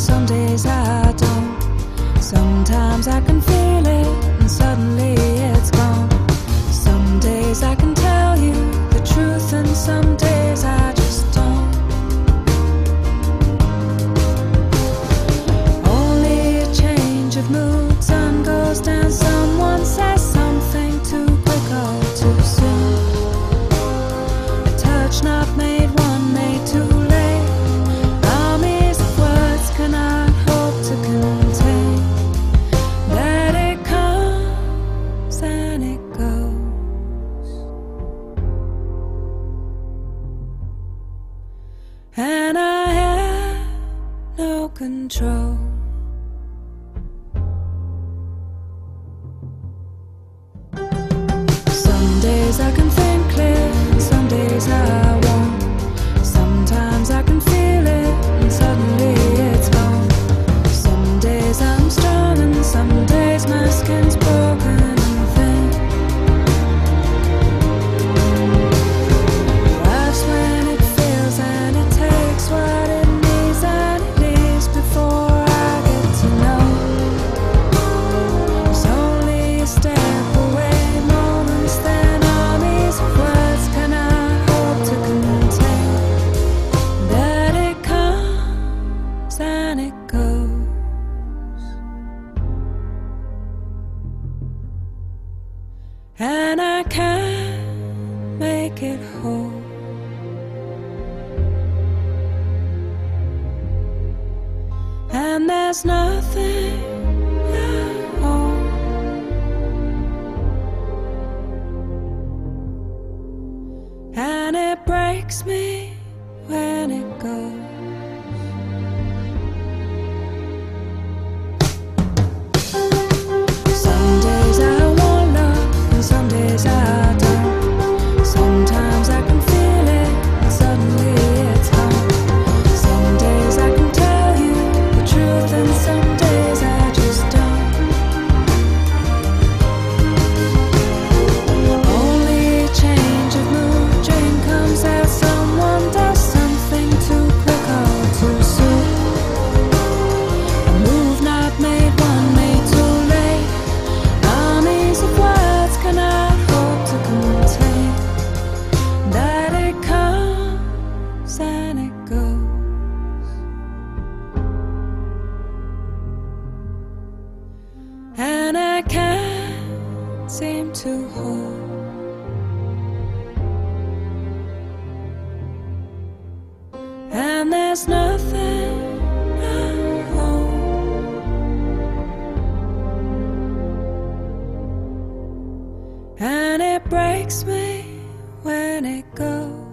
some days I don't. Sometimes I can feel it and suddenly it's gone. Some days I can tell you the truth and some days I just don't. Only a change of mood, sun goes down, someone says something too quick or too soon. A touch not made, one made too late. Armies of words cannot hope to contain. That it comes and it goes, and I have no control. Some days I can think clear, and some days I won't. Sometimes I can feel it, and suddenly it's gone. Some days I'm strong, and some days my skin's broken and thin. Life's when it feels, and it takes what it needs, and it leaves before I get to know. It's only a step away, moments then armies of words cannot hope to contain. That it comes and it goes, and I can't make it whole. And there's nothing at all. And it breaks me when it goes. Some days I want love, and some days I don't. Sometimes I can feel it, and suddenly it's gone. Some days I can tell you the truth, and some days I just don't. Only a change of mood, dream comes out, someone does something too quick or too soon. A move not made, one made too late. Armies of words cannot hope to contain. That it comes and it goes, and I can't seem to hold. And there's nothing at all. And it breaks me when it goes.